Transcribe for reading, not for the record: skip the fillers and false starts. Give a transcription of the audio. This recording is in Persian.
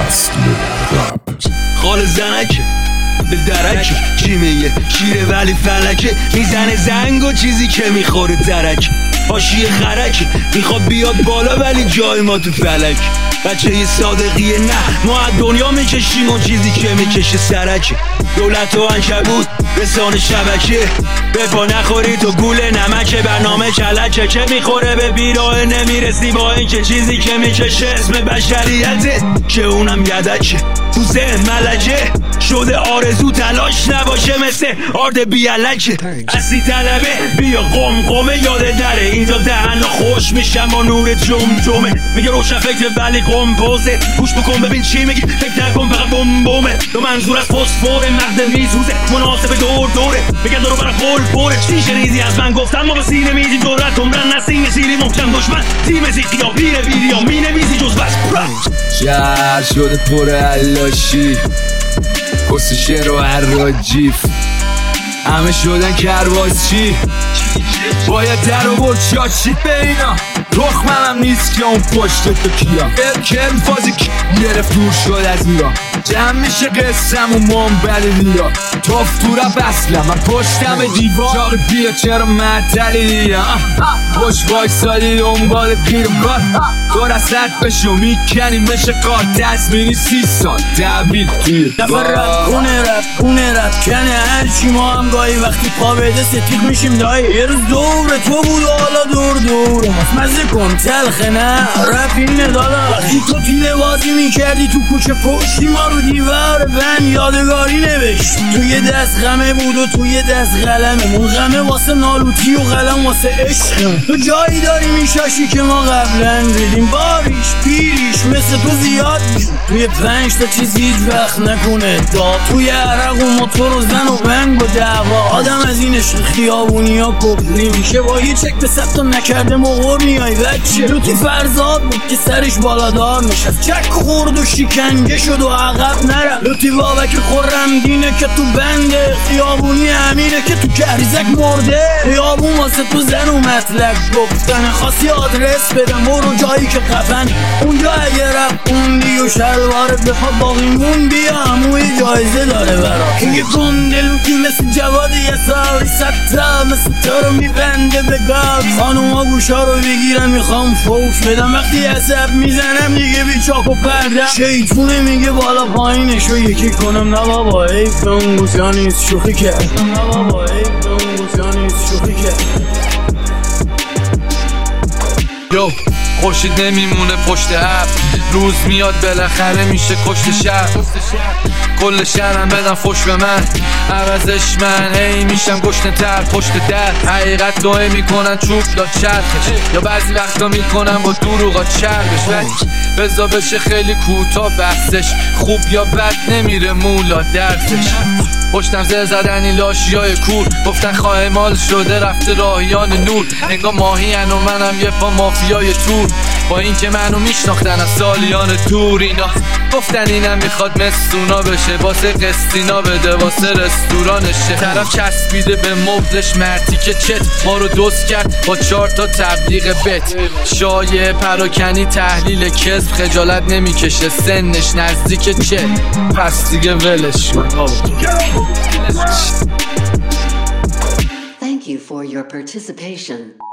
اصل رپ خال زنکه به درکه چی میگه شیره ولی فلکه میزنه زنگ و چیزی که میخوره درک حاشیه خرکه میخواد بیاد بالا ولی جای ما تو فلک بچه یه صادقیه نه ما از دنیا میکشیم و چیزی که میکشه سرکه دولت و عنکبوت رسانه شبکه به پا نخوری تو گوله نمکه برنامه کلکه چه میخوره به بیراه نمیرسی با این که چیزی که میکشه اسم بشریته که اونم یدکه تو ذهن ملجه شده آرزو تلاش نباشه مثل آرد بیالکه اصلی طلبه بیا قمقمه یاد دره اینجا دهن خوش میشم با نور جمجمه میگه روشن فکر ولی قمپوزه گوش بکن ببین چی میگی فکر نکن فقط بمبومه دو منظور از فسفور مغز میسوزه مناسب دور دوره میگه دارو برای خول پوره شیشه ریزی از من گفتم ما به سینه میزی جرأت عمرن نسیم سیری محکم دشمن تیم زیخی یا پیر ویدیا می نویزی جز بس شهر شده پر علاشی کس شعر و حراجیف همه شدن کروازچی باید در آورد شاشید به اینا رخمم نیست که اون پشت تو کیا کرم فازی گرفت دور شد از ایران جمع میشه قسم و منبل ویرا توف تو را بسلم من پشتم دیوار جاق بیا چرا معطلی خوش وایسادی دنبال پیرم کار تو رسد بشو میکنی مشه کار تصمینی 30 سال تحویل توی نفر رپ کنه هرچی ما هم گاهی وقتی پا بده ستیق میشیم دایی یه روز دور تو بود و حالا دور مزه کن تلخه نه رپ اینه دادا وقتی تو پیله بازی میکردی تو کوچه پشتی ما رو دیوار بند یادگاری نوشت توی دست غمه بود و توی دست قلمه اون غمه واسه نالوتی و قلم واسه عشق تو جایی داری میشاشی که ما قبلا دیدیم باریش پیریش مثل تو زیاد توی 5 تا چیز هیچ وقت نکنه داد توی عرق و موتور و زن و بنگ و دعوا آدم از این عشق خیابونی ها کفری میشه با یه چک به 100 تا نکرده مغور میای بچه لوتی فرزاد بود که سرش بالادار نشست چک خورد و شکنجه شد و عقب نرم لوتی بابک خورم دینه که تو بنده خیابونی امینه که تو کهریزک مرده خیابون واسه تو زن و مطلق گفتن خاصی آدرس بدم برو جایی که خفن اونجا اگه رفت خوندی و شلوارت بخواد باقیمون بیا هموی جایزه داره برا که گنده لوتی مثل جواد یه سالی ستا مثل تو رو میبنده به گاب خانوما گوشا رو بگیرن میخوام فوش بدم وقتی عصب میزنم دیگه بی چاک و پردم شیطونه میگه بالا پایینشو یکی کنم نه بابا حیف به اون گوزیا نیست شوخی کرد نه بابا حیف به اون گوزیا نیست شوخی کرد یو خورشید نمیمونه پشت ابر روز میاد بالاخره میشه کشت شهر کل شهرم بدن فش به من عوضش من هی میشم گشنه تر پشت در حقیقت دعای میکنن چوب داد چرخش یا بعضی وقتا میکنن با دروغات چربش ولی بزا بشه خیلی کوتاه بحثش خوب یا بد نمیره مولا درسش پشتم زر زدنی لاشیای کور گفتن خواه مال شده رفته راهیان نور انگار ماهیان و منم یه پا مافیای تور با این که منو میشناختن از سالیان دور اینا گفتن اینم میخواد مستونا بشه واسه قسطینا بده واسه رستورانشه طرف چسبیده به مبلش مرتی که چت ما رو دوست کرد با 4 تا تبلیغ بت شایع پراکنی تحلیل کذب خجالت نمیکشه سنش نزدیک چه پس دیگه ولش کن. Thank you for your participation.